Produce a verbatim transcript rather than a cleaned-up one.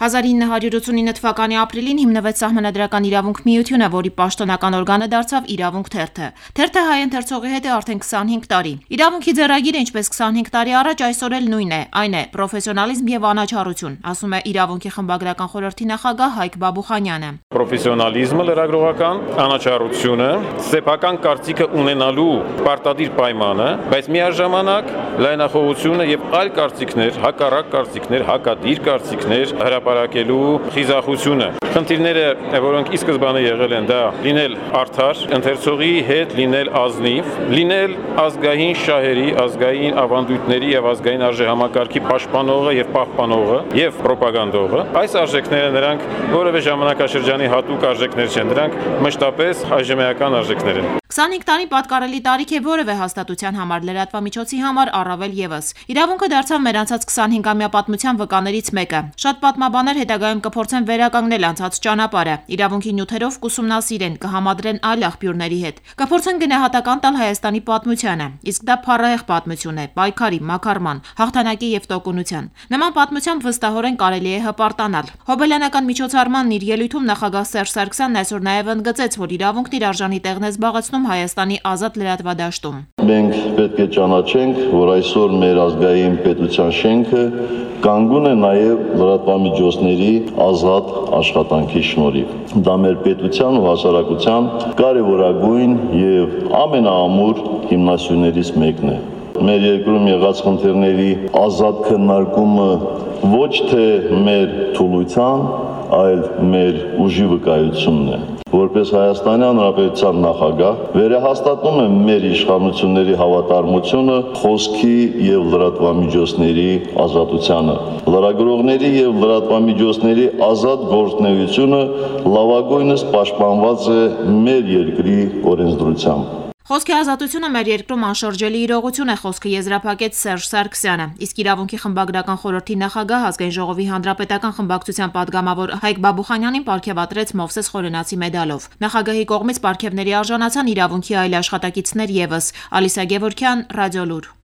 հազար ինը հարյուր ութսունինը թվականի ապրիլին հիմնվեց Սահմանադրական իրավունք միությունը, որի պաշտոնական օրգանը դարձավ Իրավունք թերթը։ Թերթը հայ ընթերցողի հետ է արդեն քսանհինգ տարի։ Իրավունքի ձեռագիրը, ինչպես քսանհինգ տարի առաջ, այսօր էլ նույնն է, այն է պրոֆեսիոնալիզմ եւ անաչառություն, ասում է Իրավունքի խմբագրական խորհրդի նախագահ Հայկ Բաբուխանյանը։ Պրոֆեսիոնալիզմը լրագրողական, անաչառությունը, սեփական կարծիքը ունենալու պարտադիր պայմանը, բայց միաժամանակ լայնախոհությունը եւ այլ կարծիքներ, հակառակ կարծիքներ, հակադիր կարծիքներ հրապարակելու խիզախությունը։ Խնդիրները, որոնք ի սկզբանե եղել են, դա լինել արդար, ընթերցողի հետ լինել ազնիվ, լինել ազգային շահերի, ազգային ավանդույթների եւ ազգային արժեհամակարգի պաշտպանողը եւ պահպանողը եւ ռոպագանդողը։ Այս արժեքները նրանք որևէ ժամանակաշրջանի հատուկ արժեքներ չեն, դրանք մշտապես այժմեական արժեքներ են։ քսանհինգ տարի պատկառելի տարիք է որևէ հաստատության համար, լրատվամիջոցի համար առավել եւս։ Իրավունքը դարձավ մեր անցած քսանհինգամյա պատմության վկաներից մեկը։ Շատ պատմաբաններ հետագայում կփորձեն վերականգնել անցած ճանապարհը, իրավունքի նյութերով կուսումնասիրեն, կհամադրեն այլ աղբյուրների հետ, կփորձեն գնահատական տալ Հայաստանի պատմությանը, իսկ դա փառահեղ պատմություն է, պայքարի, մաքարման, հաղթանակի եւ տոկունության։ Նման պատմությամբ վստահորեն կարելի է հպարտանալ։ Հոբելյանական միջոցառմանն իր ելույթում նախագահ Սերժ Սարգսյանն այսօր նաեւ ընդգծեց, որ իրավունքն իր արժանի տեղն է զբաղեցնում Հայաստանի ազատ լրատվադաշտում։ Մենք պետք է ճանաչենք, որ այսօր մեր ազգային պետության շենքը կանգուն է նաև լրատվամիջոցների ազատ աշխատանքի շնորհիվ։ Դա մեր պետության ու հասարակության կարևորագույն եւ ամենաամուր հիմնասյուներից մեկն է։ Մեր երկրում եղած խնդիրների ազատ քննարկումը ոչ թե մեր թուլության, այլ մեր ուժի վկայությունն է։ Որպես Հայաստանի Հանրապետության նախագահ վերահաստատում եմ մեր իշխանությունների հավատարմությունը խոսքի եւ լրատվամիջոցների ազատությանը։ Լրագրողների եւ լրատվամիջոցների ազատ գործունեությունը լավագույնս պաշտպանված է մեր երկրի օրենսդրությամբ։ Խոսքի ազատությունը մեր երկրում անշրջելի իրողություն է, խոսքը եզրափակեց Սերժ Սարգսյանը, իսկ Իրավունքի խմբագրական խորհրդի նախագահ Ազգային ժողովի հանրապետական խմբակցության падգամավոր Հայկ Բաբուխանյանին պարգևատրեց Մովսես Խորենացի մեդալով։ Նախագահի կողմից պարգևների արժանացան իրավունքի այլ աշխատակիցներ եւս։ Ալիսա Գևորգյան, Ռադիոլուր։